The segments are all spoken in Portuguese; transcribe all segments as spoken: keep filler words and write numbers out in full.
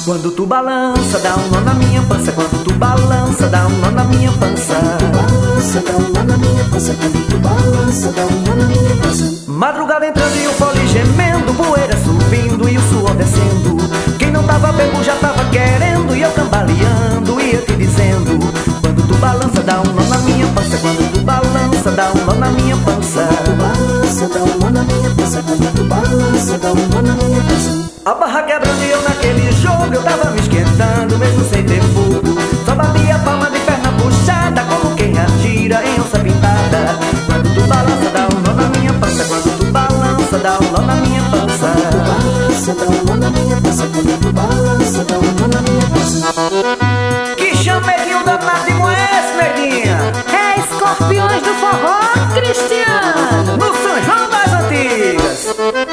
Quando tu balança, dá um nó na minha pança. Quando tu balança, dá um nó na minha pança. Balança, dá um nó na minha pança. Quando tu balança, dá um nó na minha pança. Madrugada entrando e o fole gemendo, poeira subindo e o suor descendo. Quem não tava bebo já tava querendo, e eu cambaleando ia te dizendo. Quando tu balança, dá um nó na minha pança. Quando tu balança, dá um nó na minha pança. Tu balança, dá um nó na minha pança. Quando tu balança, dá um nó na minha pança. A barra quebrando e eu naquele jogo, eu tava me esquentando mesmo sem ter fogo. Só batia a palma de perna puxada, como quem atira em onça pintada. Quando tu balança, dá um nó na minha pança. Quando tu balança, dá um nó na minha pança. Tu balança, dá um nó na minha pança. Quando tu balança, dá um nó na minha pança. Que chamedinho danado como é esse, neguinha? É Escorpiões do Forró, Cristiano, No São João das Antigas.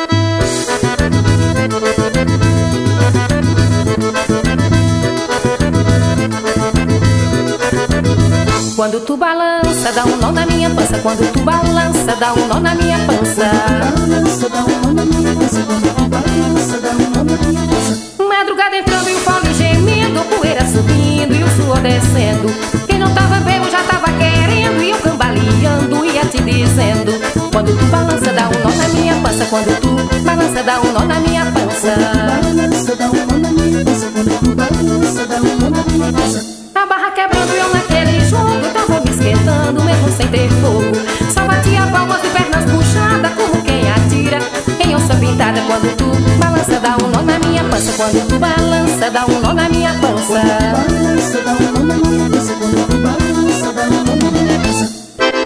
Quando tu balança, dá um nó na minha pança. Quando tu balança, dá um nó na minha pança. Balança, dá um nó na minha pança. Quando tu balança, dá um nó na minha pança. Madrugada entrando e o fole gemendo, poeira subindo e o suor descendo. Quem não tava bebo já tava querendo, e eu cambaleando ia te dizendo. Quando tu balança, dá um nó na minha pança. Quando tu balança, dá um nó na minha pança. Balança, dá um nó na minha pança. Quando tu balança, dá um nó na minha pança. A barra quebrando e eu naquele jogo, tava me esquentando mesmo sem ter fogo. Só batia palmas de pernas puxadas, como quem atira em onça pintada. Quando tu balança, dá um nó na minha pança. Quando tu balança, dá um nó na minha pança. Balança, dá um nó na minha pança. Quando tu balança, dá um nó na minha pança.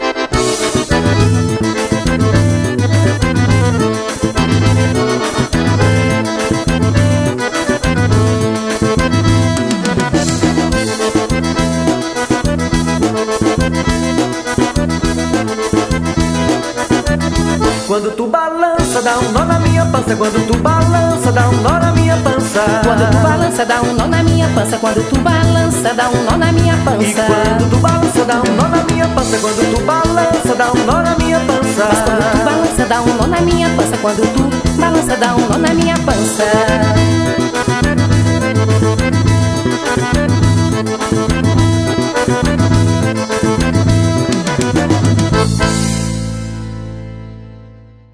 Quando tu balança, dá um nó na minha pança. Quando tu balança, dá um nó na minha pança. Quando tu balança, dá um nó na minha pança. Quando tu balança, dá um nó na minha E pança. quando tu balança, dá um nó na minha pança. Quando tu balança, dá um nó na minha pança. Mas quando tu balança, dá um nó na minha pança. Quando tu balança, dá um nó na minha pança.